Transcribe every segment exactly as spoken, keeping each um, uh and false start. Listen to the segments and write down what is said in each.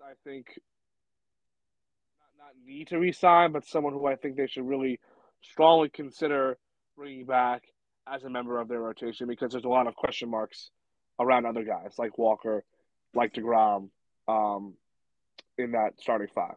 I think not, not need to resign, but someone who I think they should really strongly consider bringing back as a member of their rotation because there's a lot of question marks around other guys like Walker, like DeGrom, um, in that starting five.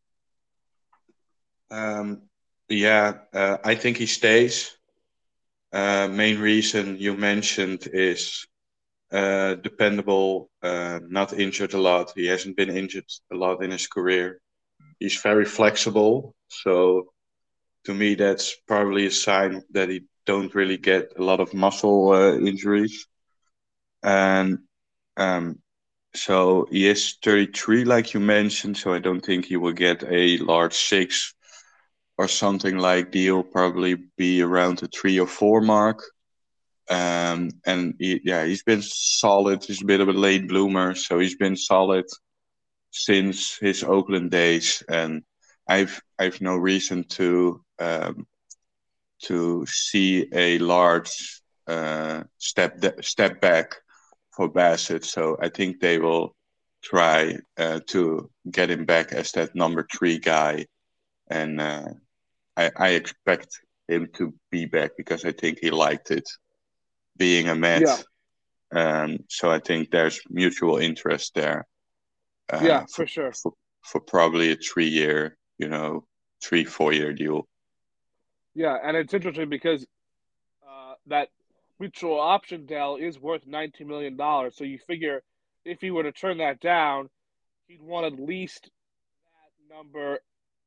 Um, yeah, uh, I think he stays. Uh, main reason you mentioned is uh, dependable, uh, not injured a lot. He hasn't been injured a lot in his career. He's very flexible, so to me that's probably a sign that he don't really get a lot of muscle uh, injuries. And um, so he is thirty-three, like you mentioned. So I don't think he will get a large six or something like deal. Probably be around the three or four mark. Um, and he, yeah, he's been solid. He's a bit of a late bloomer, so he's been solid since his Oakland days, and I've I've no reason to um, to see a large uh, step de- step back for Bassett. So I think they will try uh, to get him back as that number three guy, and uh, I, I expect him to be back because I think he liked it being a Met. Yeah, Um, so I think there's mutual interest there uh, yeah, for, for sure. for for probably a three year, you know, three four year deal. Yeah, and it's interesting because uh, that mutual option deal is worth nineteen million dollars. So you figure if he were to turn that down, he'd want at least that number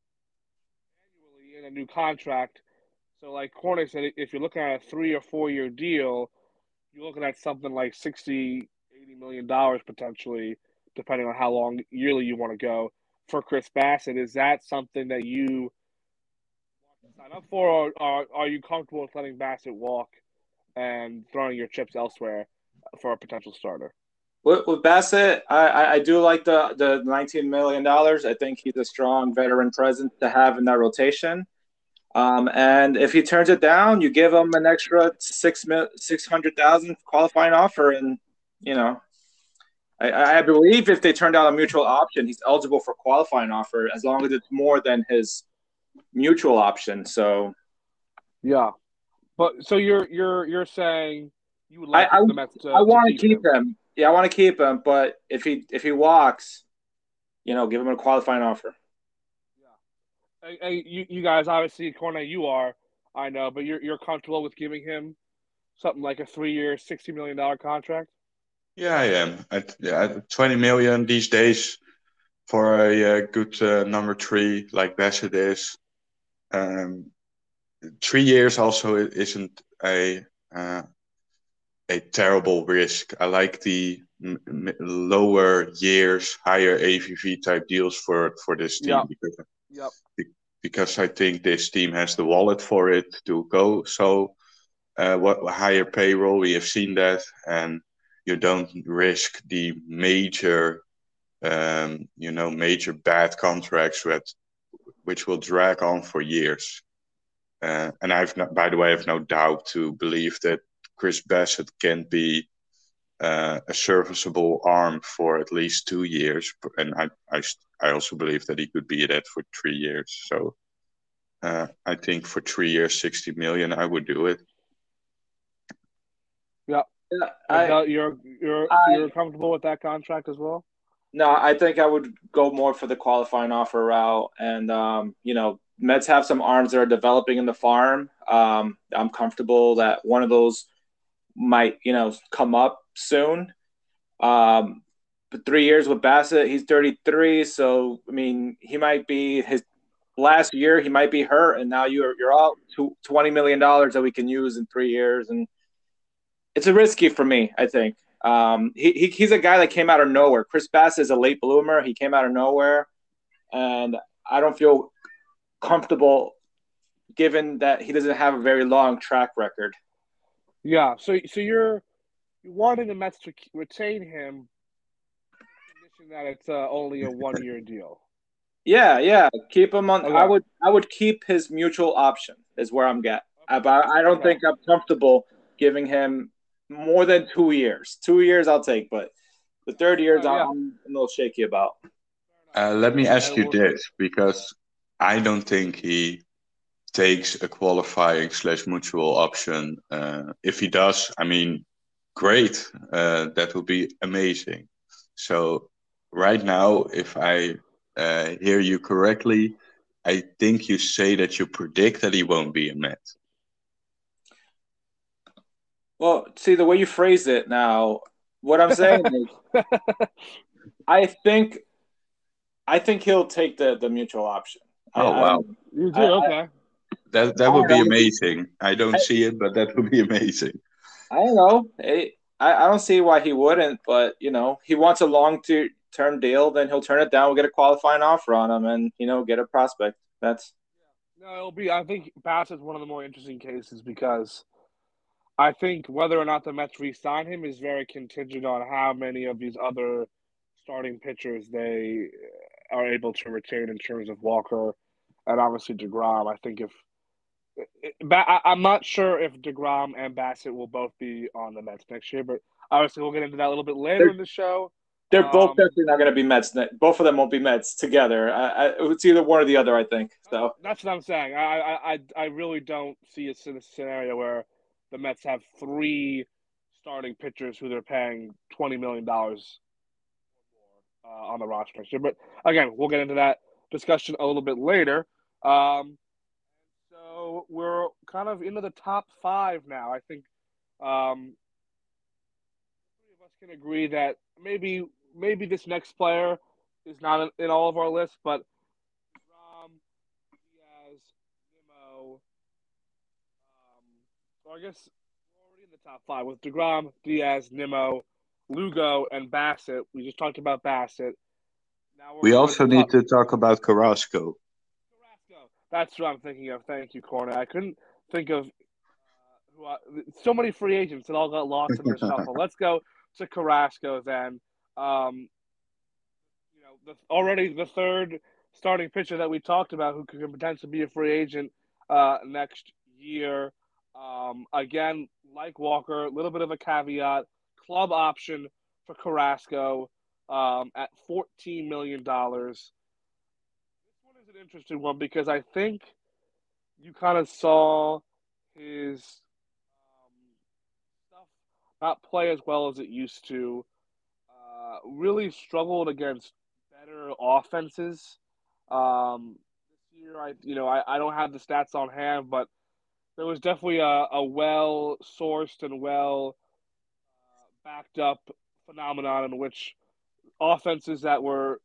annually in a new contract. So, like Corey said, if you're looking at a three or four year deal, you're looking at something like sixty, eighty million dollars potentially, depending on how long yearly you want to go for Chris Bassett. Is that something that you want to sign up for, or, or are you comfortable with letting Bassett walk and throwing your chips elsewhere for a potential starter? With, with Bassett, I, I, I do like the the nineteen million dollars. I think he's a strong veteran presence to have in that rotation. Um, and if he turns it down, you give him an extra six mil, six hundred thousand qualifying offer, and you know, I, I believe if they turn down a mutual option, he's eligible for qualifying offer as long as it's more than his mutual option. So Yeah, but so you're you're you're saying you would I like I, the Mets I to, to want to keep keep him? him. Yeah, I want to keep him. But if he if he walks, you know, give him a qualifying offer. Yeah, and, and you you guys obviously, Cornet, you are, I know, but you're you're comfortable with giving him something like a three year, sixty million dollar contract? Yeah, I am. At, yeah, at twenty million these days for a, uh good uh, number three like Bassett is. Um, Three years also isn't a uh, a terrible risk. I like the m- m- lower years, higher A V V type deals for for this team Yep, because yep. because I think this team has the wallet for it to go so uh, what higher payroll. We have seen that, and you don't risk the major, um, you know, major bad contracts that which will drag on for years. Uh, and I've no, by the way, I have no doubt to believe that Chris Bassett can be uh, a serviceable arm for at least two years, and I, I, I also believe that he could be that for three years. So uh, I think for three years, sixty million, I would do it. Yep. Yeah, And I Del, you're you're I you're comfortable with that contract as well? no, I think I would go more for the qualifying offer route, and um, you know, Mets have some arms that are developing in the farm. Um, I'm comfortable that one of those might, you know, come up soon. Um, but three years with Bassett, he's thirty-three, so I mean, he might be his last year. He might be hurt, and now you're you're out to twenty million dollars that we can use in three years, and it's a risky for me. I think um, he, he he's a guy that came out of nowhere. Chris Bassett is a late bloomer. He came out of nowhere, and I don't feel comfortable given that he doesn't have a very long track record. Yeah. So so you're you wanting the Mets to retain him, condition that it's uh, only a one year deal. Yeah, yeah. Keep him on. I Okay. would I would keep his mutual option is where I'm at. I, but I don't Okay. think I'm comfortable giving him more than two years. Two years I'll take, but the third years Uh, yeah. I'm a little shaky about. Uh, let me ask And you we'll, this, because I don't think he takes a qualifying slash mutual option. Uh, if he does, I mean, great. Uh, that would be amazing. So right now, if I uh, hear you correctly, I think you say that you predict that he won't be a Met. Well, see the way you phrased it now, what I'm saying is I think I think he'll take the the mutual option. I, Oh I wow, don't know. you I, do I, okay. that that I would don't be know. amazing. I don't I, see it, but that would be amazing. I don't know. I, I don't see why he wouldn't, but you know, he wants a long term deal, then he'll turn it down. We'll get a qualifying offer on him, and you know, get a prospect. That's No, it'll be. I think Bassett's one of the more interesting cases because I think whether or not the Mets re-sign him is very contingent on how many of these other starting pitchers they are able to retain in terms of Walker and obviously DeGrom. I think if I'm not sure if DeGrom and Bassett will both be on the Mets next year, but obviously we'll get into that a little bit later they're in the show. they're both Um, definitely not going to be Mets. Both of them won't be Mets together. I, I, it's either one or the other, I think. So that's what I'm saying. I I I really don't see a scenario where the Mets have three starting pitchers who they're paying twenty million dollars uh, on the roster next year. But again, we'll get into that discussion a little bit later. Um, so we're kind of into the top five now. I think um, three of us can agree that maybe maybe this next player is not in, in all of our lists, but Rom, Diaz, Nimmo. Um, so I guess we're already in the top five with DeGrom, Diaz, Nimmo, Lugo, and Bassett. We just talked about Bassett. Now we're We going also to need talk to talk about Carrasco. Carrasco. That's what I'm thinking of. Thank you, Corner. I couldn't think of uh, who I, so many free agents that all got lost in the shuffle. Let's go to Carrasco then. Um, you know, the, already the third starting pitcher that we talked about who could potentially be a free agent uh, next year. Um, again, like Walker, a little bit of a caveat. Club option for Carrasco um, at fourteen million dollars. This one is an interesting one because I think you kind of saw his um, stuff not play as well as it used to. Uh, really struggled against better offenses. Um, this year, I you know I, I don't have the stats on hand, but there was definitely a, a well sourced and well uh, backed up phenomenon in which offenses that were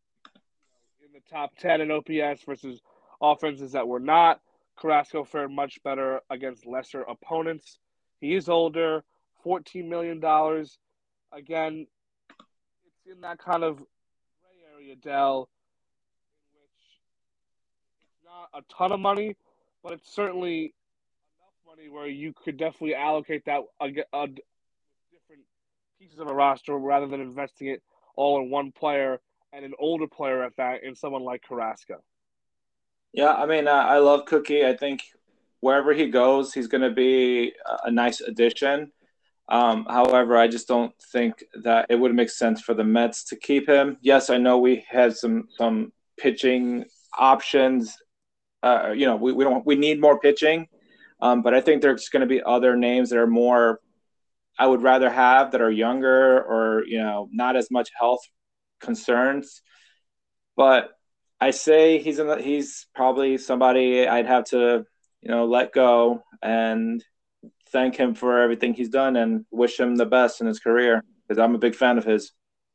in the top ten in O P S versus offenses that were not. Carrasco fared much better against lesser opponents. He is older, fourteen million dollars. Again, it's in that kind of gray area, Dell, in which it's not a ton of money, but it's certainly enough money where you could definitely allocate that a, a, different pieces of a roster rather than investing it all in one player and an older player at that in someone like Carrasco. yeah, I mean, uh, I love Cookie. I think wherever he goes, he's going to be a, a nice addition. Um, however, I just don't think that it would make sense for the Mets to keep him. Yes, I know we had some some pitching options. Uh, you know, we, we don't we need more pitching, um, but I think there's going to be other names that are more. I would rather have that are younger or you know not as much health concerns. But I say he's in the, he's probably somebody I'd have to you know let go and thank him for everything he's done and wish him the best in his career because I'm a big fan of his.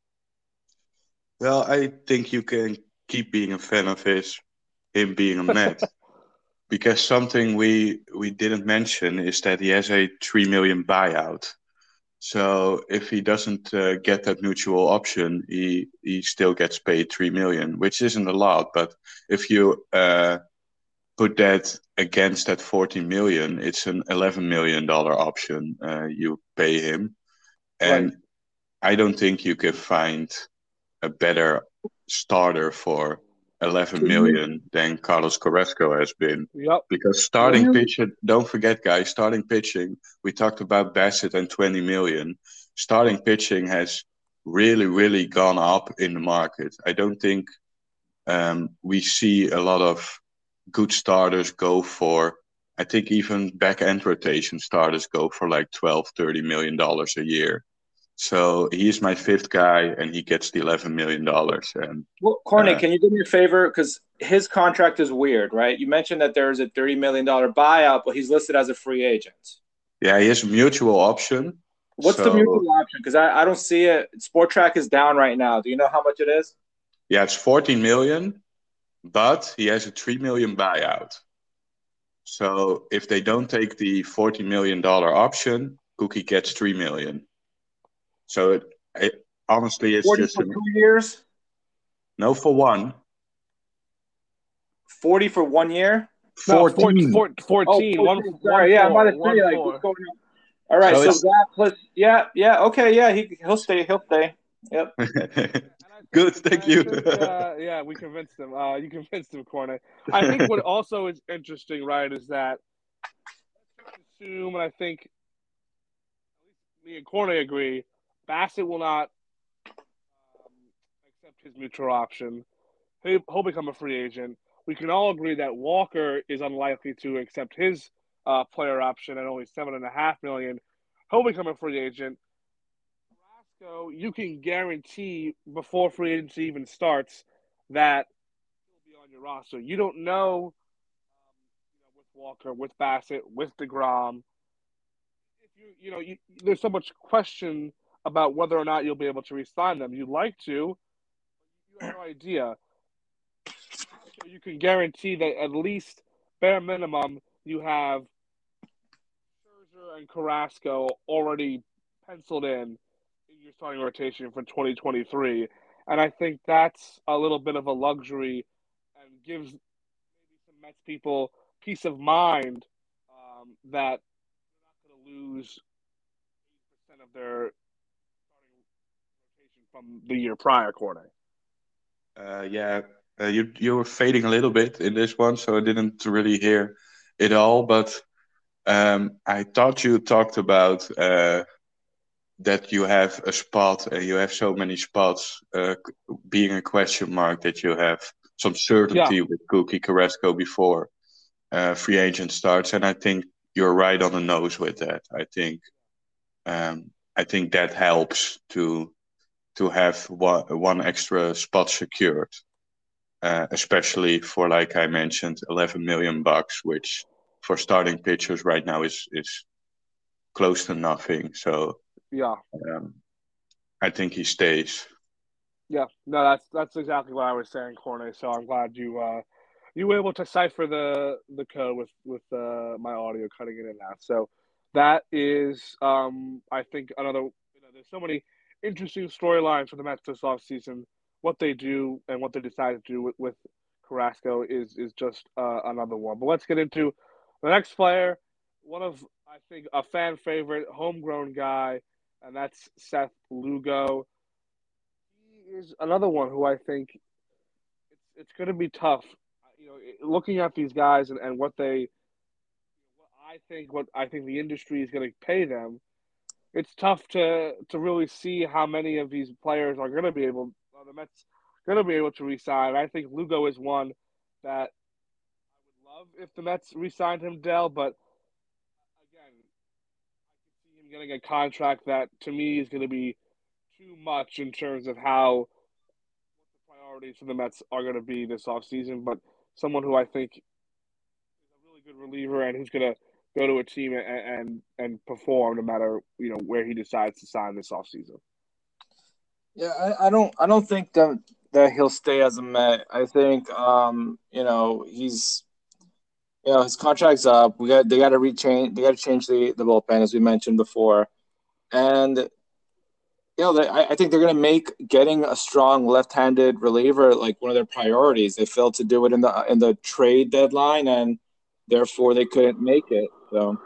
Well, I think you can keep being a fan of his, him being a Met, because something we we didn't mention is that he has a three million buyout. So if he doesn't uh, get that mutual option, he he still gets paid three million, which isn't a lot. But if you uh, put that against that fourteen million, it's an eleven million dollar option uh, you pay him, and Right. I don't think you can find a better starter for eleven million than Carlos Carrasco has been. Yep. Because starting pitcher, don't forget, guys, starting pitching, we talked about Bassett and twenty million. Starting pitching has really, really gone up in the market. I don't think um, we see a lot of good starters go for, I think even back end rotation starters go for like twelve, thirty million dollars a year. So he's my fifth guy, and he gets the eleven million dollars. And well, Corny, uh, can you do me a favor? Because his contract is weird, right? You mentioned that there's a thirty million dollars buyout, but he's listed as a free agent. Yeah, he has a mutual option. What's so, the mutual option? Because I, I don't see it. Sport Track is down right now. Do you know how much it is? Yeah, it's fourteen million, but he has a three million buyout. So if they don't take the forty million dollars option, Cookie gets three million. So it, it honestly, it's forty just for an, two years. no for one. Forty for one year. No, fourteen. four, four, fourteen. Oh, One, fourteen, one, sorry. Yeah, I'm four, about to one, say like four. what's going on. All right, So so, it's- that plus yeah, yeah, okay, yeah, he he'll stay, he'll stay. Yep. Good, thank I you. think, uh, yeah, we convinced him. Uh, you convinced him, Cornet. I think what also is interesting, right, is that assume, and I think me and Cornet agree, Bassett will not um, accept his mutual option. He'll, he'll become a free agent. We can all agree that Walker is unlikely to accept his uh, player option at only seven and a half million. He'll become a free agent. Carrasco, you can guarantee before free agency even starts that he'll be on your roster. You don't know, um, you know, with Walker, with Bassett, with DeGrom. If you, you know, you, there's so much question about whether or not you'll be able to re-sign them. You'd like to, but you have no idea. So you can guarantee that at least bare minimum you have Scherzer and Carrasco already penciled in in your starting rotation for twenty twenty-three, and I think that's a little bit of a luxury and gives maybe some Mets people peace of mind um, that they're not going to lose eight percent of their starting rotation from the year prior, Cornet. Uh, yeah, uh, you you were fading a little bit in this one, so I didn't really hear it all. But um, I thought you talked about uh, that you have a spot and you have so many spots uh, being a question mark that you have some certainty Yeah. with Cookie Carrasco before uh, free agent starts, and I think you're right on the nose with that. I think um, I think that helps to to have one, one extra spot secured. Uh, especially for, like I mentioned, eleven million bucks, which for starting pitchers right now is is close to nothing. So Yeah. um, I think he stays. Yeah, no, that's that's exactly what I was saying, Cornet. So I'm glad you uh, you were able to cipher the the code with with uh, my audio cutting in and out. So that is, um, I think, another. You know, there's so many interesting storylines for the Mets this offseason. What they do and what they decide to do with, with Carrasco is is just uh, another one. But let's get into the next player. One of, I think, a fan favorite, homegrown guy, and that's Seth Lugo. He is another one who I think it's it's going to be tough. You know, looking at these guys and, and what they, what I think, what I think the industry is going to pay them. It's tough to to really see how many of these players are going to be able, or the Mets going to be able to re-sign. I think Lugo is one that I would love if the Mets re-signed him, Dell. But again, I could see him getting a contract that to me is going to be too much in terms of how priorities for the Mets are going to be this offseason, but someone who I think is a really good reliever and who's going to go to a team and, and and perform no matter, you know, where he decides to sign this offseason. Yeah, I, I don't I don't think that that he'll stay as a Met. I think um, you know, he's you know, his contract's up. We got they gotta rechange they gotta change the, the bullpen as we mentioned before. And you know, they, I, I think they're going to make getting a strong left-handed reliever like one of their priorities. They failed to do it in the in the trade deadline, and therefore they couldn't make it. So,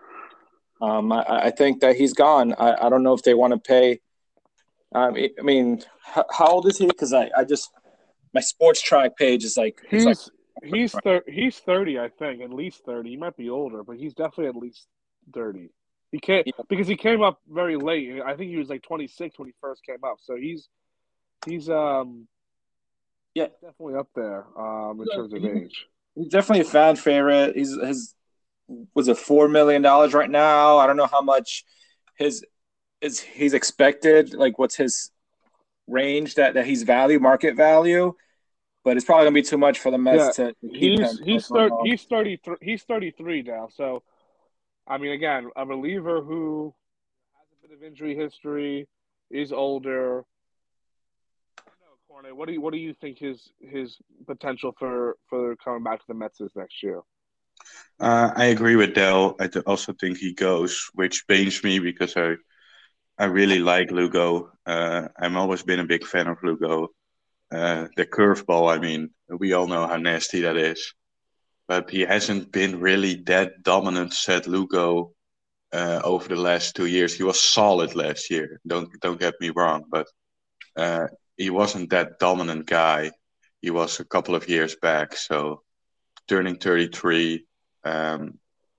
um, I, I think that he's gone. I, I don't know if they want to pay. Um, I mean, how, how old is he? Because I, I just my sports track page is like it's like He's he's thir- he's thirty, I think, at least thirty. He might be older, but he's definitely at least thirty. He came Yeah. because he came up very late. I think he was like twenty-six when he first came up. So he's he's um Yeah, definitely up there um in terms of age. he's definitely a fan favorite. He's his was it four million dollars right now? I don't know how much his is he's expected. Like, what's his range that that he's value market value? But it's probably gonna be too much for the Mets Yeah, to, to keep he's him. So I he's don't thirty know. he's thirty three he's thirty three now. So I mean, again, a reliever who has a bit of injury history, is older. I don't know, Cornet. What do you what do you think his his potential for for coming back to the Mets is next year? Uh, I agree with Dell. I th- also think he goes, which pains me because I I really like Lugo. Uh, I've always been a big fan of Lugo. Uh, the curveball, I mean, we all know how nasty that is. But he hasn't been really that dominant, said Lugo, uh, over the last two years. He was solid last year. Don't don't get me wrong, but uh, he wasn't that dominant guy. He was a couple of years back. So turning thirty-three, um,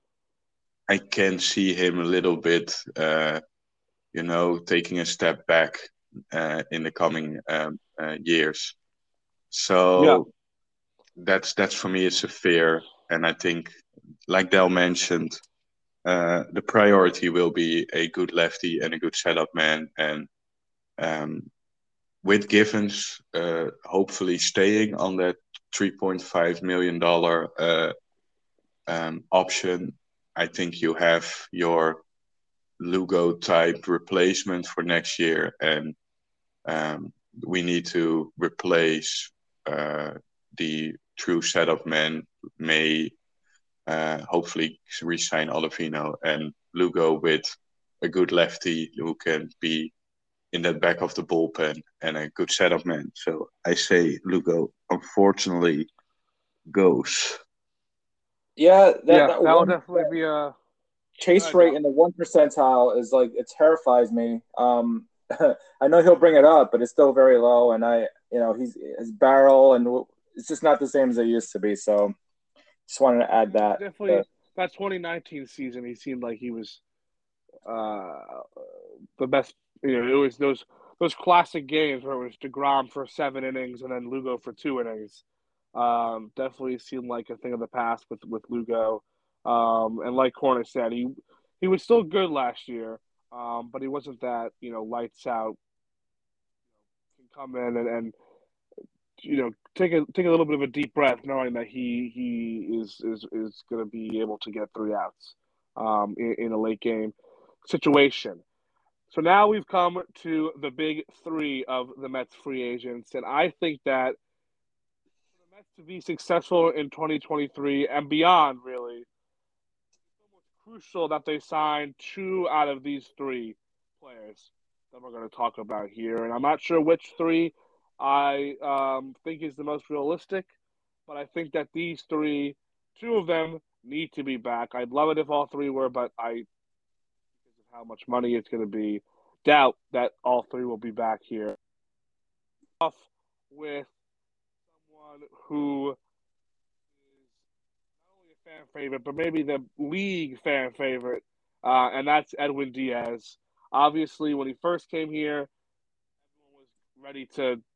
I can see him a little bit, uh, you know, taking a step back uh, in the coming um, uh, years. Yeah, So that's that's for me it's a fear, and I think, like Dell mentioned, uh, the priority will be a good lefty and a good setup man, and um, with Givens, uh, hopefully staying on that three point five million dollar uh, um, option. I think you have your Lugo type replacement for next year, and um, we need to replace uh, the true setup man. May uh, hopefully re-sign Olovino and Lugo with a good lefty who can be in that back of the bullpen and a good setup man. So I say Lugo unfortunately goes. Yeah, that yeah, that that will one definitely be a. Go chase ahead, rate Dell. in the one percentile is like it terrifies me. Um, I know he'll bring it up, but it's still very low, and I, you know, he's his barrel and it's just not the same as it used to be. So just wanted to add He was that. definitely But that twenty nineteen season. He seemed like he was uh the best. You know, it was those those classic games where it was DeGrom for seven innings and then Lugo for two innings. Um, definitely seemed like a thing of the past with with Lugo. Um, and like Corner said, he he was still good last year, um, but he wasn't that you know lights out. Can come in and, and you know take a take a little bit of a deep breath, knowing that he he is is is going to be able to get three outs um, in, in a late game situation. So now we've come to the big three of the Mets free agents, and I think that for the Mets to be successful in twenty twenty-three and beyond, really, it's almost crucial that they sign two out of these three players that we're going to talk about here. And I'm not sure which three I um, think is the most realistic, but I think that these three, two of them need to be back. I'd love it if all three were, but I, because of how much money it's going to be, doubt that all three will be back here. Off with someone who is not only a fan favorite, but maybe the league fan favorite, uh, and that's Edwin Diaz. Obviously, when he first came here, everyone was ready to, I don't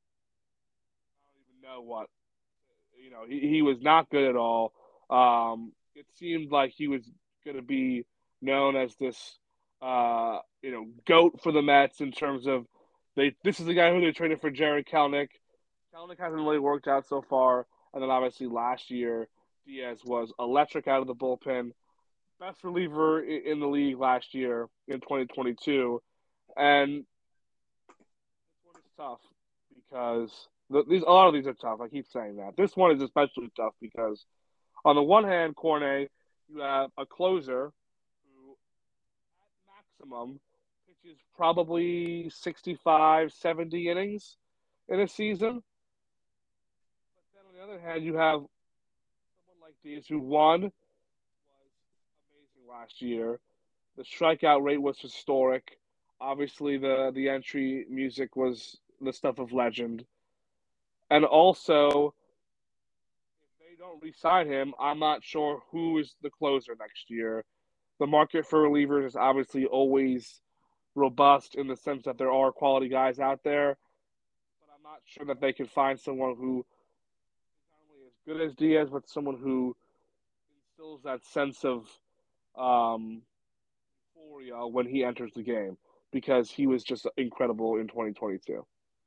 even know what, you know, he, he was not good at all. Um, it seemed like he was going to be known as this, uh, you know, goat for the Mets in terms of they. This is the guy who they traded for Jared Kelnick. Kelnick hasn't really worked out so far, and then obviously last year Diaz was electric out of the bullpen, best reliever in the league last year in twenty twenty-two, and this one is tough because these a lot of these are tough. I keep saying that. This one is especially tough because on the one hand, Cornet, you have a closer who, at maximum, pitches probably sixty-five, seventy innings in a season. But then on the other hand, you have someone like Diaz who won was amazing last year. The strikeout rate was historic. Obviously, the the entry music was the stuff of legend. And also, if they don't re-sign him, I'm not sure who is the closer next year. the market for relievers is obviously always robust in the sense that there are quality guys out there, but I'm not sure that they can find someone who is not only as good as Diaz, but someone who instills that sense of um, euphoria when he enters the game, because he was just incredible in twenty twenty-two.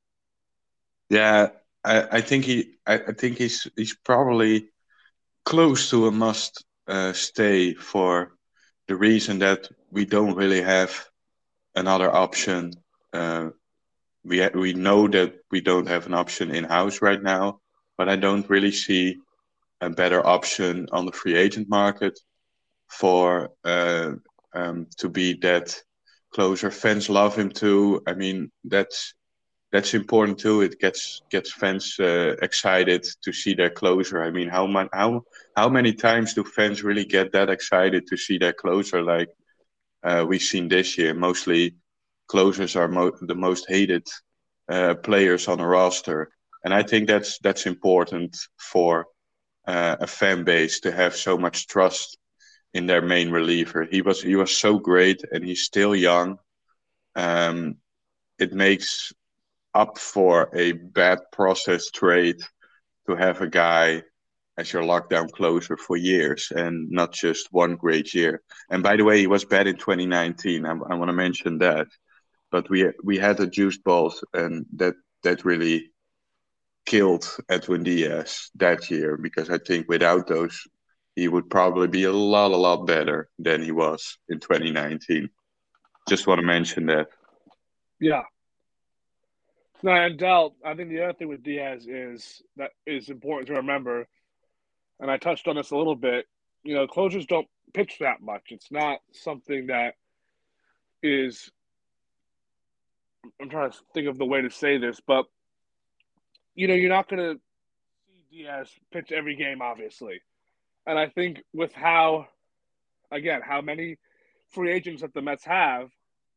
Yeah, I, I think he I, I think he's he's probably close to a must uh, stay for the reason that we don't really have another option. Uh, we ha- we know that we don't have an option in house right now, but I don't really see a better option on the free agent market for uh, um, to be that closer. Fans love him too. I mean, that's that's important too. It gets gets fans uh, excited to see their closer. I mean, how man, how how many times do fans really get that excited to see their closer? Like uh, we've seen this year, mostly closers are mo- the most hated uh, players on a roster, and I think that's that's important for uh, a fan base to have so much trust in their main reliever. He was he was so great, and he's still young. Um, it makes up for a bad process trade to have a guy as your lockdown closer for years and not just one great year. And by the way, he was bad in twenty nineteen. I, I want to mention that. But we we had the juice balls, and that that really killed Edwin Diaz that year, because I think without those, he would probably be a lot, a lot better than he was in twenty nineteen. Just want to mention that. Yeah. No, and Dell, I think the other thing with Diaz is that is important to remember, and I touched on this a little bit. You know, closers don't pitch that much. It's not something that is. I'm trying to think of the way to say this, but you know, you're not going to see Diaz pitch every game, obviously. And I think with how, again, how many free agents that the Mets have,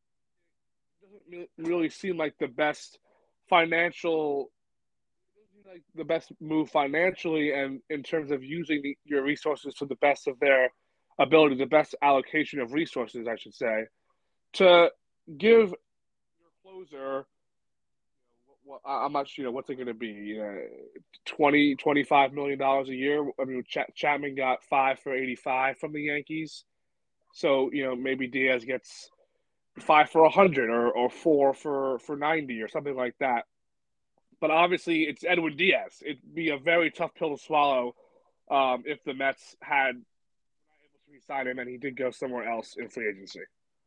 it doesn't really seem like the best financial, like the best move financially, and in terms of using the, your resources to the best of their ability, the best allocation of resources, I should say, to give your closer. Well, I'm not sure, you know, what's it going to be? You know, twenty, twenty-five million dollars a year. I mean, Ch- Chapman got five for eighty-five from the Yankees. So, you know, maybe Diaz gets five for a hundred, or, or four for, for ninety or something like that. But obviously it's Edwin Diaz. It'd be a very tough pill to swallow um, if the Mets had not able to re-sign him and he did go somewhere else in free agency.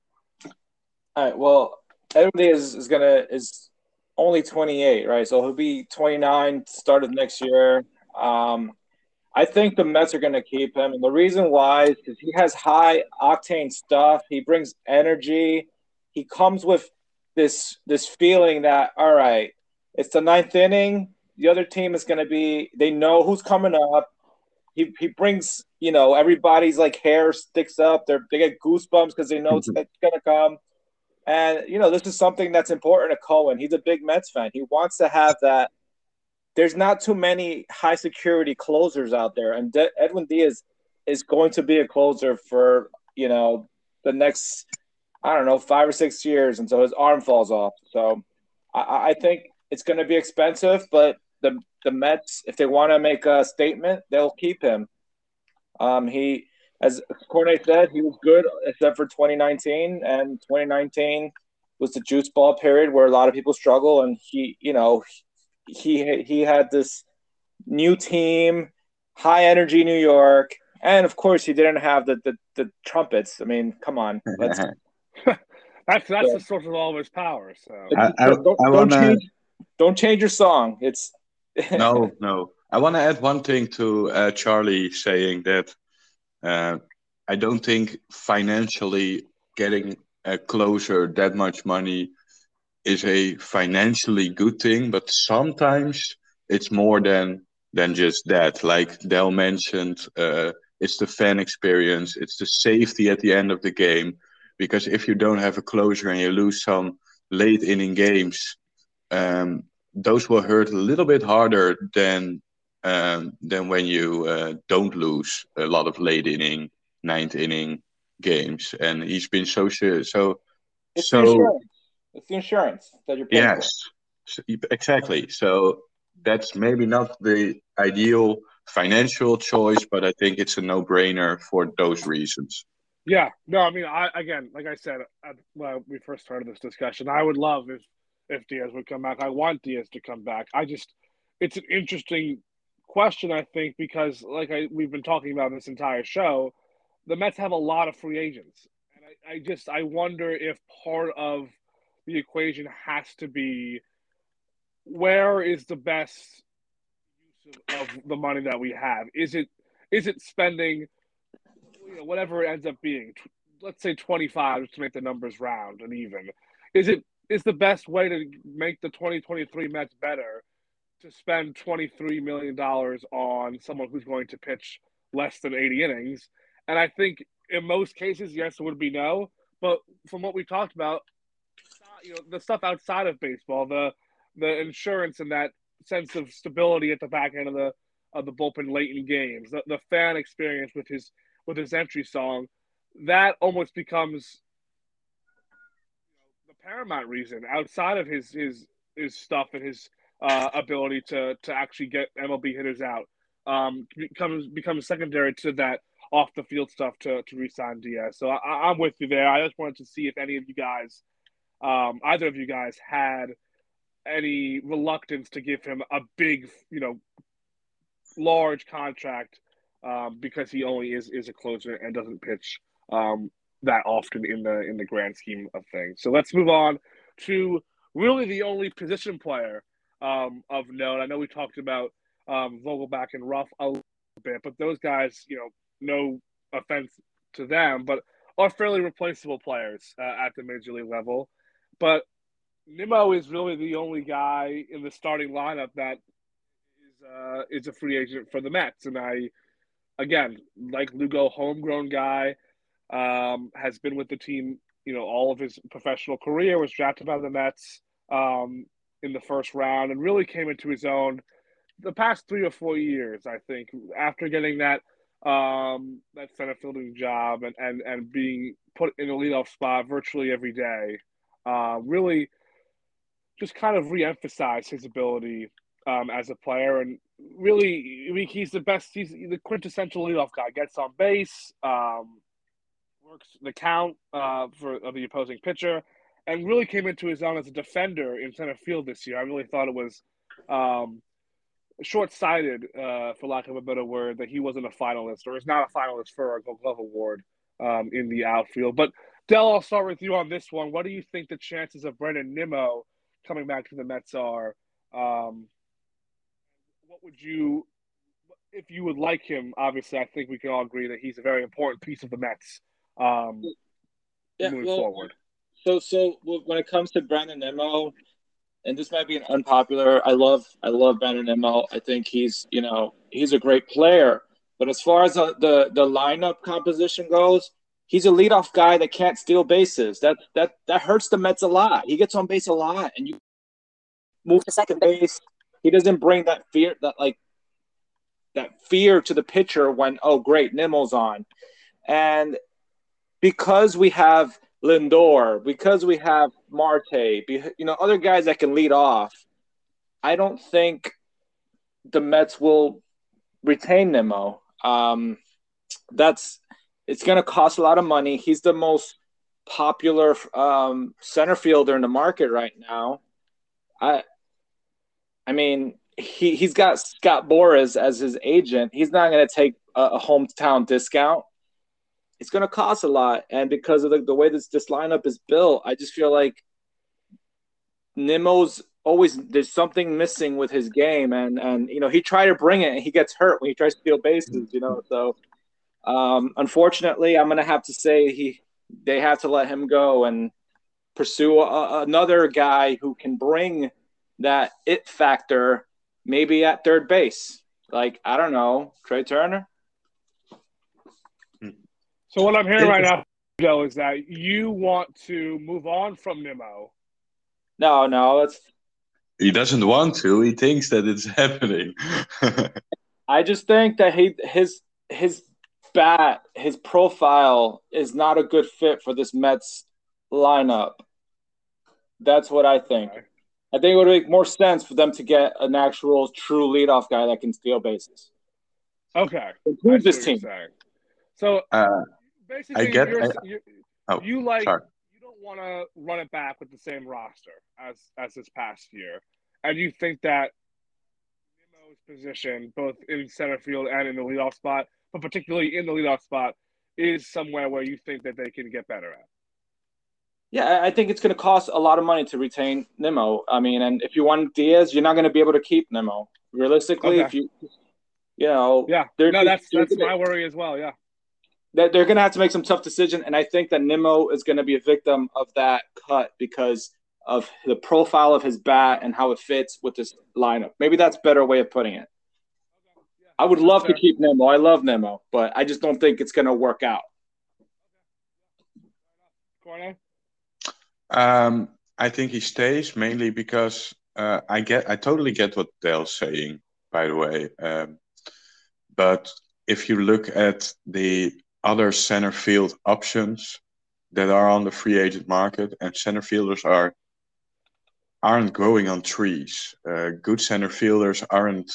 All right. Well, Edwin Diaz is going to, is, only twenty-eight, right? So he'll be twenty-nine start of next year. Um, I think the Mets are going to keep him. And the reason why is because he has high octane stuff. He brings energy. He comes with this this feeling that, all right, it's the ninth inning. The other team is going to be, they know who's coming up. He he brings, you know, everybody's like hair sticks up. They're, they get goosebumps because they know it's, it's going to come. And, you know, this is something that's important to Cohen. He's a big Mets fan. He wants to have that. There's not too many high-security closers out there. And De- Edwin Diaz is going to be a closer for, you know, the next, I don't know, five or six years until his arm falls off. So I, I think it's going to be expensive, but the, the Mets, if they want to make a statement, they'll keep him. Um, he – As Cornet said, he was good except for twenty nineteen, and twenty nineteen was the juice ball period where a lot of people struggle, and he, you know, he he had this new team, high energy New York, and of course he didn't have the the, the trumpets. I mean, come on, let's. that's that's yeah. the source of all of his power. So I, I, don't, don't, I wanna... don't change, don't change your song. It's no, no. I want to add one thing to uh, Charlie saying that. Uh, I don't think financially getting a closer that much money is a financially good thing, but sometimes it's more than than just that. Like Del mentioned, uh, it's the fan experience, it's the safety at the end of the game. Because if you don't have a closer and you lose some late inning games, um, those will hurt a little bit harder than um, than when you uh, don't lose a lot of late inning, ninth inning, games, and he's been so so It's the so insurance. It's the insurance that you're paying for. yes, so- exactly. So that's maybe not the ideal financial choice, but I think it's a no-brainer for those reasons. Yeah, no, I mean, I again, like I said, I, when we first started this discussion, I would love if if Diaz would come back. I want Diaz to come back. I just, it's an interesting question, I think, because like I we've been talking about this entire show, the Mets have a lot of free agents, and I, I just I wonder if part of the equation has to be where is the best use of, of the money that we have? Is it is it spending, you know, whatever it ends up being, let's say twenty-five just to make the numbers round and even. Is it is the best way to make the twenty twenty-three Mets better to spend twenty-three million dollars on someone who's going to pitch less than eighty innings? And I think in most cases, yes, it would be no. But from what we talked about, you know, the stuff outside of baseball, the the insurance and that sense of stability at the back end of the of the bullpen late in games, the, the fan experience with his with his entry song, that almost becomes, you know, the paramount reason outside of his his his stuff and his uh, ability to to actually get M L B hitters out. Um, becomes becomes secondary to that off the field stuff to to re-sign Diaz. So I, I'm with you there. I just wanted to see if any of you guys, um, either of you guys, had any reluctance to give him a big, you know, large contract, um, because he only is is a closer and doesn't pitch um, that often in the in the grand scheme of things. So let's move on to really the only position player um, of note. I know we talked about um, Vogelbach and Ruff a little bit, but those guys, you know, no offense to them, but are fairly replaceable players uh, at the major league level. But Nimmo is really the only guy in the starting lineup that is uh, is a free agent for the Mets. And I, again, like Lugo, homegrown guy, um, has been with the team, you know, all of his professional career, was drafted by the Mets um, in the first round and really came into his own the past three or four years, I think, after getting that um, that center fielding job and, and, and being put in a leadoff spot virtually every day. Uh, really just kind of re-emphasize his ability um, as a player, and really, I mean, he's the best. He's the quintessential leadoff guy. Gets on base, um, works the count uh, for of the opposing pitcher, and really came into his own as a defender in center field this year. I really thought it was um, short-sighted, uh, for lack of a better word, that he wasn't a finalist or is not a finalist for a Gold Glove award um, in the outfield. But Del, I'll start with you on this one. What do you think the chances of Brandon Nimmo coming back to the Mets are? Um, what would you, if you would like him? Obviously, I think we can all agree that he's a very important piece of the Mets um, yeah, moving well, forward. So, so when it comes to Brandon Nimmo, and this might be an unpopular, I love, I love Brandon Nimmo. I think he's, you know, he's a great player. But as far as the the, the lineup composition goes, he's a leadoff guy that can't steal bases. That that that hurts the Mets a lot. He gets on base a lot, and you move to second base. He doesn't bring that fear, that like that fear to the pitcher when, oh great, Nimmo's on. And because we have Lindor, because we have Marte, you know, other guys that can lead off, I don't think the Mets will retain Nimmo. Um, that's it's going to cost a lot of money. He's the most popular um, center fielder in the market right now. I, I mean, he he's got Scott Boras as his agent. He's not going to take a, a hometown discount. It's going to cost a lot, and because of the, the way this this lineup is built, I just feel like Nimmo's always there's something missing with his game, and and you know he tried to bring it, and he gets hurt when he tries to steal bases, you know. So um, unfortunately, I'm going to have to say he they have to let him go and pursue a, another guy who can bring that it factor, maybe at third base, like I don't know, Trey Turner. So what I'm hearing right now, Joe, is that you want to move on from Nimmo. No, no, it's he doesn't want to. He thinks that it's happening. I just think that he his his bat, his profile is not a good fit for this Mets lineup. That's what I think. Okay. I think it would make more sense for them to get an actual true leadoff guy that can steal bases. Okay. Improve I see this what team. you're saying. So Uh, basically, I get. you're, I, you're oh, you like sorry. you don't want to run it back with the same roster as as this past year, and you think that Nimmo's position, both in center field and in the leadoff spot, but particularly in the leadoff spot, is somewhere where you think that they can get better at. Yeah, I think it's going to cost a lot of money to retain Nimmo. I mean, and if you want Diaz, you're not going to be able to keep Nimmo. Realistically, Okay. if you, you know, Yeah, they're, no, that's they're that's gonna, my worry as well. Yeah, they're, they're going to have to make some tough decisions, and I think that Nimmo is going to be a victim of that cut because of the profile of his bat and how it fits with this lineup. Maybe that's a better way of putting it. okay. Yeah, I would that's love fair. to keep Nimmo. I love Nimmo, but I just don't think it's going to work out. Corner. Um, I think he stays mainly because uh, I get. I totally get what Dale's saying. By the way, um, but if you look at the other center field options that are on the free agent market, and center fielders are aren't growing on trees. Uh, good center fielders aren't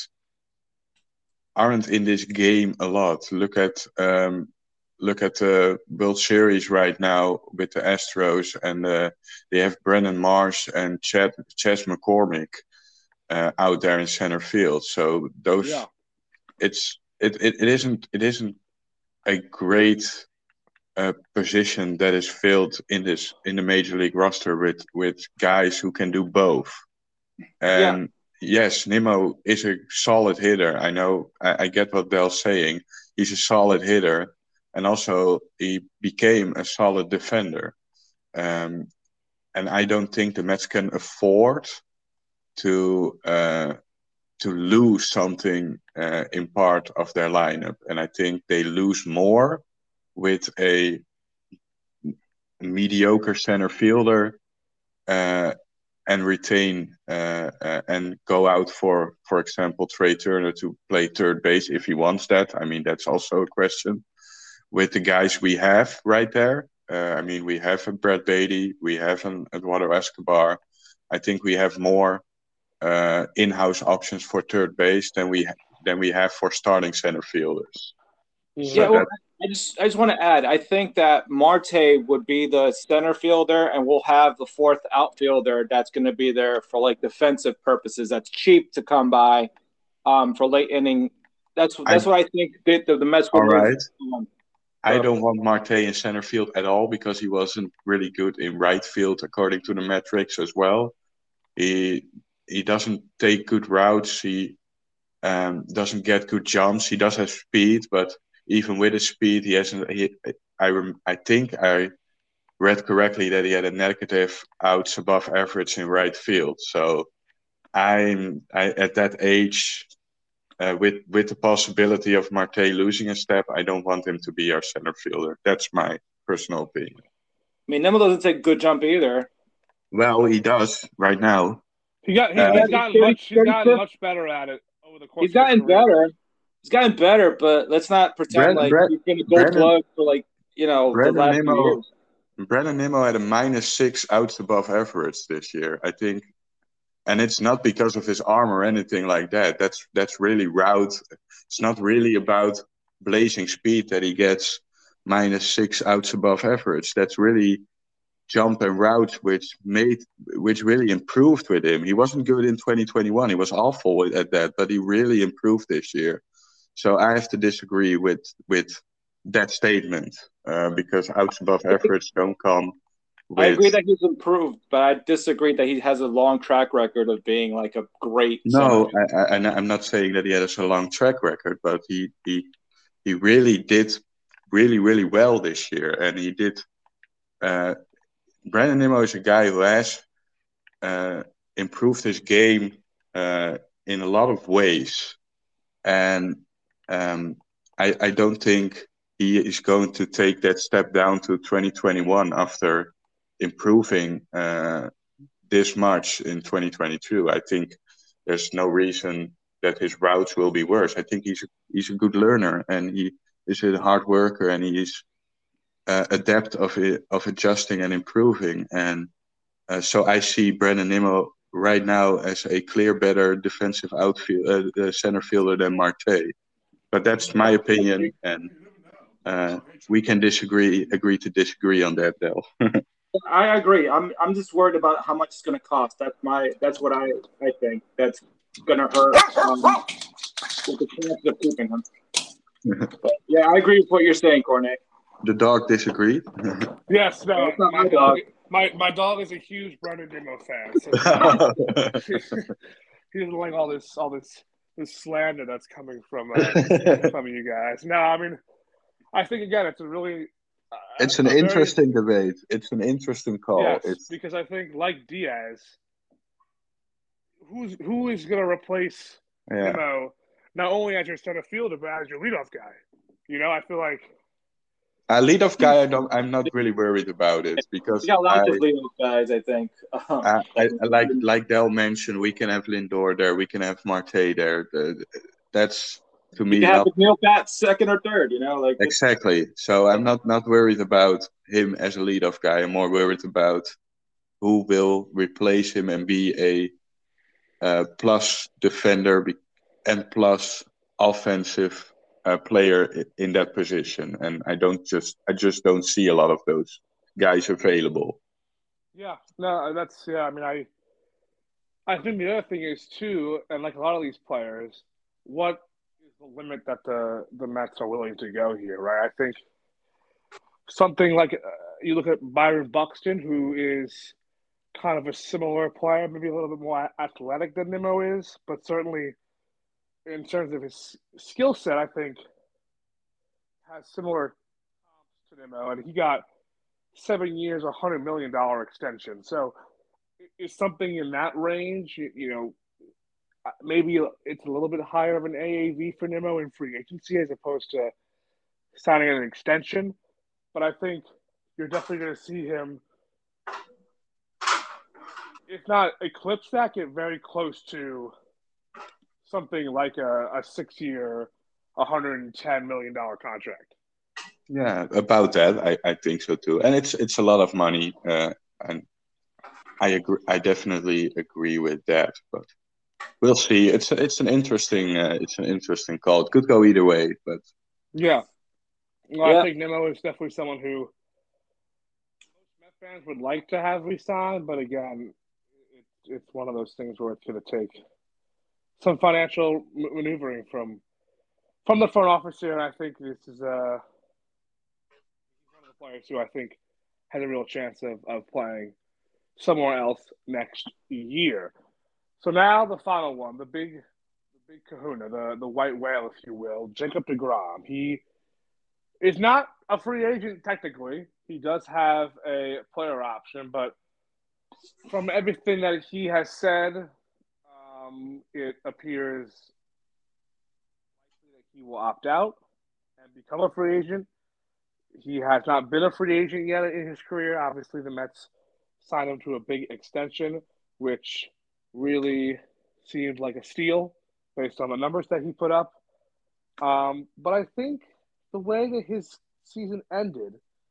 aren't in this game a lot. Look at um, look at the World Series right now with the Astros, and uh, they have Brennan Marsh and Chad Chas McCormick uh, out there in center field. So those, Yeah. it's it, it, it isn't it isn't a great uh, position that is filled in this in the major league roster with with guys who can do both. And yes, Nimmo is a solid hitter. I know, I, I get what Dell's saying. He's a solid hitter, and also he became a solid defender. Um, and I don't think the Mets can afford to uh, to lose something uh, in part of their lineup. And I think they lose more with a mediocre center fielder uh, and retain uh, uh, and go out for, for example, Trey Turner to play third base if he wants that. I mean, that's also a question. With the guys we have right there, uh, I mean, we have a Brett Beatty, we have an Eduardo Escobar. I think we have more uh, in-house options for third base than we ha- than we have for starting center fielders. Mm-hmm. Yeah, well, I just I just want to add. I think that Marte would be the center fielder, and we'll have the fourth outfielder that's going to be there for like defensive purposes. That's cheap to come by um, for late inning. That's that's I, what I think the, the, the Mets would all right. move. I don't want Marte in center field at all because he wasn't really good in right field according to the metrics as well. He he doesn't take good routes. He um, doesn't get good jumps. He does have speed, but even with his speed, he hasn't. He, I I think I read correctly that he had a negative outs above average in right field. So I'm I, at that age. Uh, with with the possibility of Marte losing a step, I don't want him to be our center fielder. That's my personal opinion. I mean, Nimmo doesn't take good jump either. Well, he does right now. He got he, uh, he's gotten much he's gotten much better at it over the course. He's gotten of his career. better. He's gotten better, but let's not pretend Brett, like Brett, he's going to gold Brandon, glove for like you know Brandon the last Nimmo, few years. Brandon Nimmo had a minus six outs above average this year, I think. And it's not because of his arm or anything like that. That's that's really route. It's not really about blazing speed that he gets minus six outs above average. That's really jump and route, which made which really improved with him. He wasn't good in twenty twenty-one. He was awful at that, but he really improved this year. So I have to disagree with with that statement uh, because outs above average don't come. With... I agree that he's improved, but I disagree that he has a long track record of being like a great. No, I, I, I'm not saying that he has a long track record, but he he he really did really really well this year, and he did. Uh, Brandon Nimmo is a guy who has uh, improved his game uh, in a lot of ways, and um, I I don't think he is going to take that step down to twenty twenty-one after improving uh, this much in twenty twenty-two. I think there's no reason that his routes will be worse. I think he's a, he's a good learner, and he is a hard worker, and he's uh, adept of it, of adjusting and improving. And uh, so I see Brandon Nimmo right now as a clear better defensive outfield uh, center fielder than Marte. But that's my opinion, and uh, we can disagree, agree to disagree on that, Del. I agree. I'm I'm just worried about how much it's going to cost. That's my that's what I I think that's going to hurt um, with the chances of keeping him. But yeah, I agree with what you're saying, Cornet. The dog disagreed. Yes, no, That's not my my dog. dog. My my dog is a huge Brandon Nimmo fan. So uh, he doesn't like all this all this this slander that's coming from uh, from you guys. No, I mean, I think again, it's a really uh, It's an a very- interesting debate. It's an interesting call. yes, It's because I think like Diaz, who's who is going to replace yeah. Nimmo not only as your center fielder but as your leadoff guy. You know, I feel like A leadoff guy, I don't. I'm not really worried about it because We got I, lots of leading guys, I think. I, I, I like like Del mentioned, we can have Lindor there, we can have Marte there. The, that's to You me can have not McNeil bat second or third, you know, like exactly. So I'm not not worried about him as a leadoff guy. I'm more worried about who will replace him and be a uh, plus defender be- and plus offensive uh, player in that position. And I don't just I just don't see a lot of those guys available. yeah, no, that's yeah. I mean, I I think the other thing is too, and like a lot of these players, what is the limit that the the Mets are willing to go here, right? I think something like uh, you look at Byron Buxton, who is kind of a similar player, maybe a little bit more athletic than Nimmo is, but certainly in terms of his skill set, I think has similar comps to Nimmo, and he got seven years, a hundred million dollar extension. So is something in that range, you, you know, maybe it's a little bit higher of an A A V for Nimmo in free agency as opposed to signing an extension. But I think you're definitely going to see him, if not eclipse that, get very close to something like a, a six-year, one hundred ten million dollars contract. Yeah, about that, I, I think so too. And it's it's a lot of money, uh, and I agree. I definitely agree with that. But we'll see. It's it's an interesting uh, it's an interesting call. It could go either way, but yeah. Well, Yeah. I think Nimmo is definitely someone who most Met fans would like to have re-signed, but again, it, it's one of those things where it's going to take some financial m- maneuvering from from the front office here. And I think this is uh, one of the players who I think has a real chance of, of playing somewhere else next year. So now the final one, the big, the big Kahuna, the the white whale, if you will, Jacob deGrom. He is not a free agent technically. He does have a player option, but from everything that he has said, um, it appears likely that he will opt out and become a free agent. He has not been a free agent yet in his career. Obviously, the Mets signed him to a big extension, which really seemed like a steal based on the numbers that he put up. Um, but I think the way that his season ended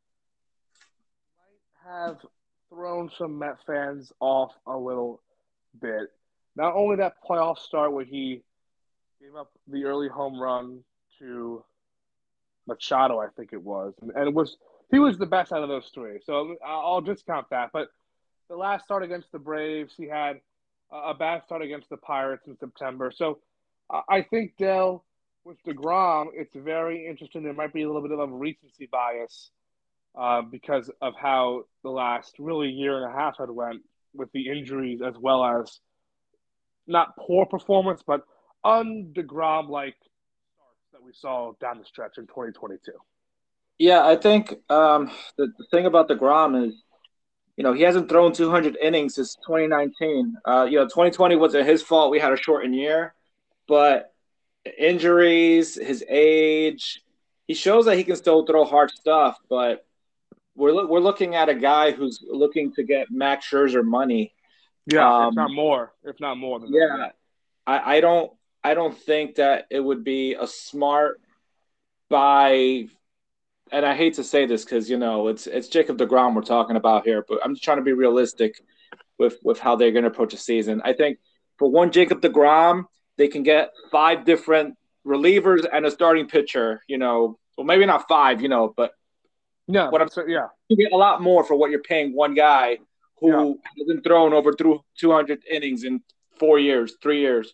might have thrown some Met fans off a little bit. Not only that playoff start where he gave up the early home run to Machado, I think it was, and it was he was the best out of those three. So I'll discount that. But the last start against the Braves, he had a bad start against the Pirates in September. So I think Dell with deGrom, it's very interesting. There might be a little bit of a recency bias uh, because of how the last really year and a half had went with the injuries as well as not poor performance, but un-deGrom like starts that we saw down the stretch in twenty twenty-two. Yeah, I think um, the, the thing about deGrom is, you know, he hasn't thrown two hundred innings since twenty nineteen. Uh, you know, twenty twenty wasn't his fault. We had a shortened year, but injuries, his age, he shows that he can still throw hard stuff. But we're we're looking at a guy who's looking to get Max Scherzer money. Yeah, Um, if not more, if not more than yeah, that. I, I don't I don't think that it would be a smart by, and I hate to say this because you know it's it's Jacob deGrom we're talking about here, but I'm just trying to be realistic with with how they're going to approach the season. I think for one Jacob deGrom, they can get five different relievers and a starting pitcher. You know, well maybe not five, you know, but Yeah, what I'm so, yeah, you get a lot more for what you're paying one guy yeah, who hasn't thrown over through two hundred innings in four years, three years.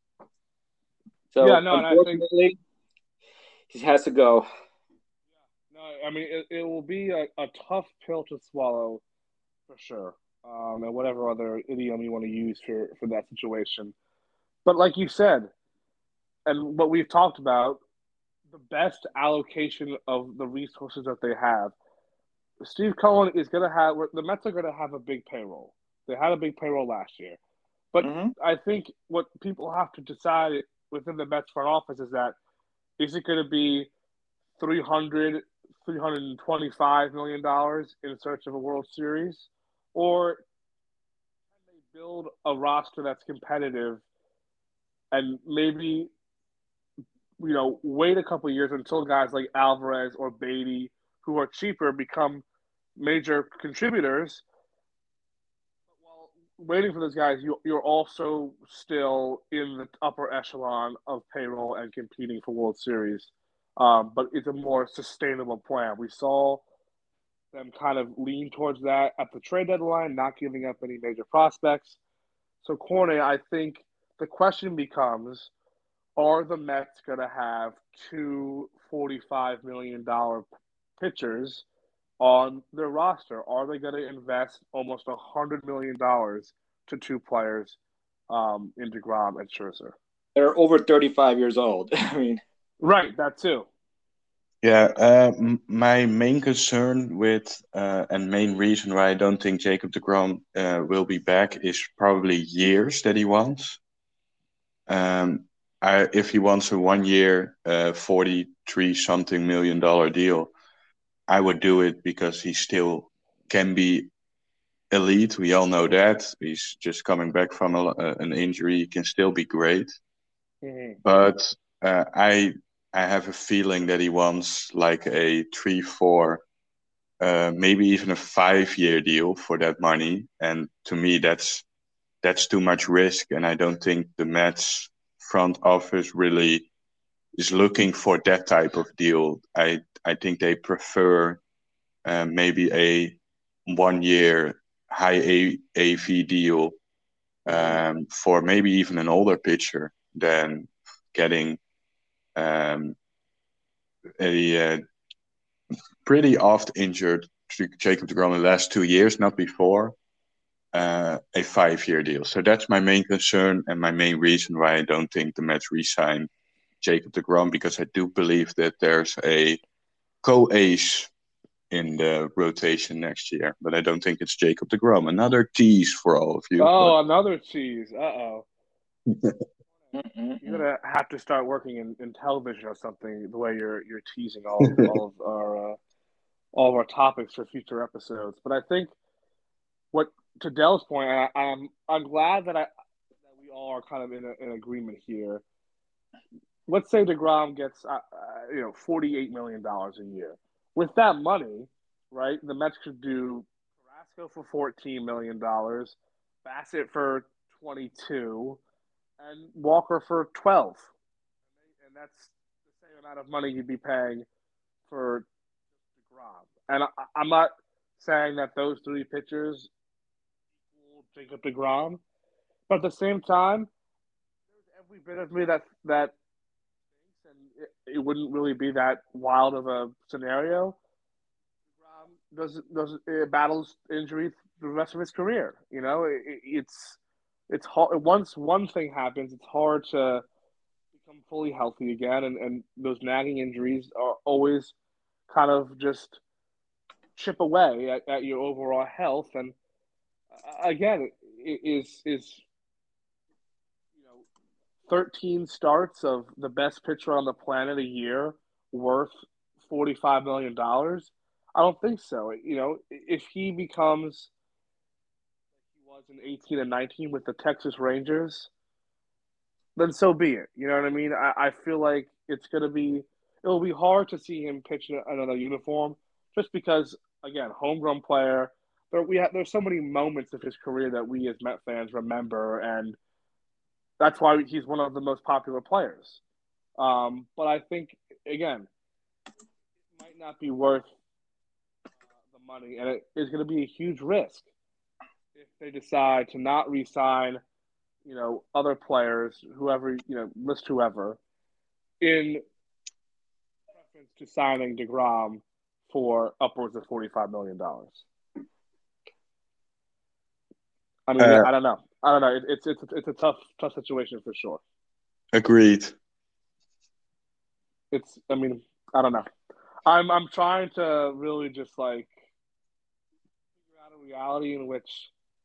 yeah. So No, and I think unfortunately, he has to go. no. I mean, it, it will be a, a tough pill to swallow for sure, um, and whatever other idiom you want to use for for that situation. But like you said, and what we've talked about, the best allocation of the resources that they have. Steve Cohen is going to have the Mets are going to have a big payroll. They had a big payroll last year, but Mm-hmm. I think what people have to decide within the Mets front office is that is it going to be three hundred, three hundred twenty-five million dollars in search of a World Series, or can they build a roster that's competitive and maybe you know wait a couple years until guys like Alvarez or Beatty, who are cheaper, become major contributors. But while waiting for those guys, you, you're also still in the upper echelon of payroll and competing for World Series. Um, but it's a more sustainable plan. We saw them kind of lean towards that at the trade deadline, not giving up any major prospects. So, Corney, I think the question becomes are the Mets going to have two forty-five million dollars pitchers on their roster? Are they going to invest almost one hundred million dollars to two players um, in DeGrom and Scherzer? They're over thirty-five years old. I mean, Right, that too. Yeah, uh, m- my main concern with uh, and main reason why I don't think Jacob deGrom uh, will be back is probably years that he wants. Um, I, if he wants a one year, uh, forty-three something million dollar deal, I would do it because he still can be elite. We all know that. He's just coming back from a, uh, an injury. He can still be great. Mm-hmm. But uh, I I have a feeling that he wants like a three, four, uh, maybe even a five year deal for that money. And to me, that's that's too much risk. And I don't think the Mets front office really is looking for that type of deal. I I think they prefer uh, maybe a one year high a- AV deal Mm-hmm. um, for maybe even an older pitcher than getting um, a uh, pretty oft injured Jacob deGrom in the last two years, not before, uh, a five year deal. So that's my main concern and my main reason why I don't think the Mets re-sign Jacob deGrom, because I do believe that there's a co-ace in the rotation next year, but I don't think it's Jacob deGrom. Another tease for all of you, but Oh, another cheese. Uh oh. You're mm-mm-mm. gonna have to start working in, in television or something. The way you're you're teasing all of all of our uh, all of our topics for future episodes. But I think what to Dell's point, I, I'm I'm glad that I that we all are kind of in, a, in agreement here. Let's say Degrom gets uh, uh, you know forty eight million dollars a year. With that money, right? The Mets could do Carrasco for fourteen million dollars, Bassett for twenty two, and Walker for twelve. And that's the same amount of money you'd be paying for Degrom. And I, I'm not saying that those three pitchers equal Jacob Degrom, but at the same time, there's every bit of me that that thinks, and it, it wouldn't really be that wild of a scenario. Degrom does does it battles injury the rest of his career. You know, it, it's it's hard. Once one thing happens, it's hard to become fully healthy again, and, and those nagging injuries are always kind of just chip away at, at your overall health. And uh, again, is is you know thirteen starts of the best pitcher on the planet a year worth forty five million dollars? I don't think so. You know, if he becomes he was in eighteen and nineteen with the Texas Rangers, then so be it. You know what I mean? I, I feel like it's going to be it will be hard to see him pitch in another uniform just because, again, homegrown player. There, we have, there's so many moments of his career that we as Met fans remember, and that's why he's one of the most popular players. Um, but I think, again, it might not be worth uh, the money, and it is going to be a huge risk if they decide to not re-sign, you know, other players, whoever, you know, list whoever, in preference to signing DeGrom for upwards of forty-five million dollars. I mean, Uh, I don't know. I don't know. It, it's it's it's a tough tough situation for sure. Agreed. It's. I mean, I don't know. I'm I'm trying to really just like figure out a reality in which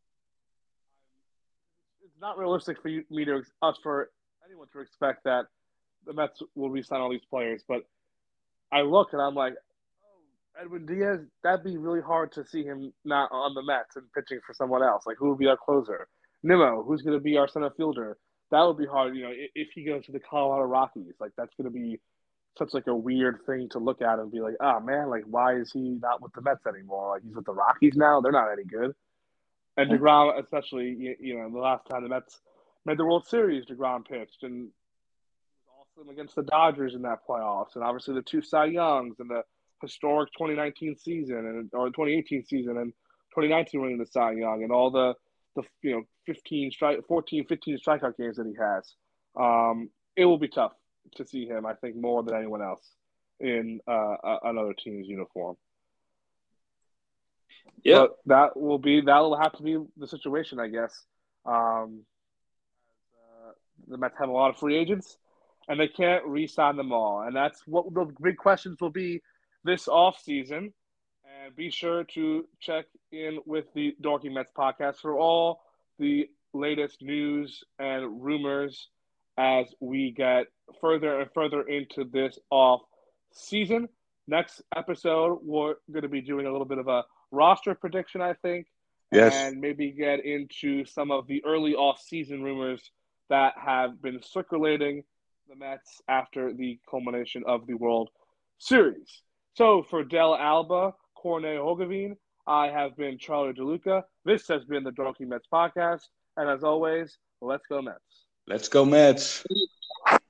it's not realistic for you, me to us for anyone to expect that the Mets will re-sign all these players. But I look and I'm like, oh, Edwin Diaz. That'd be really hard to see him not on the Mets and pitching for someone else. Like, who would be our closer? Nimmo, who's going to be our center fielder? That would be hard. You know, if he goes to the Colorado Rockies, like that's going to be such like a weird thing to look at and be like, oh man, like why is he not with the Mets anymore? Like he's with the Rockies now. They're not any good. And DeGrom, especially, you, you know, the last time the Mets made the World Series, DeGrom pitched and was awesome against the Dodgers in that playoffs, and obviously the two Cy Youngs and the historic twenty nineteen season and or twenty eighteen season and twenty nineteen winning the Cy Young and all the the you know fifteen strike, fourteen, fifteen strikeout games that he has. Um, it will be tough to see him, I think, more than anyone else in uh, another team's uniform. Yeah, but that will be that will have to be the situation, I guess. Um, uh, the Mets have a lot of free agents, and they can't re-sign them all, and that's what the big questions will be this off season. And be sure to check in with the Dorky Mets podcast for all the latest news and rumors as we get further and further into this off season. Next episode, we're going to be doing a little bit of a roster prediction, I think, Yes. and maybe get into some of the early off-season rumors that have been circulating the Mets after the culmination of the World Series. So for Del Alba, Corne Hogavin, I have been Charlie DeLuca. This has been the Dorky Mets podcast, and as always, let's go Mets. Let's go Mets.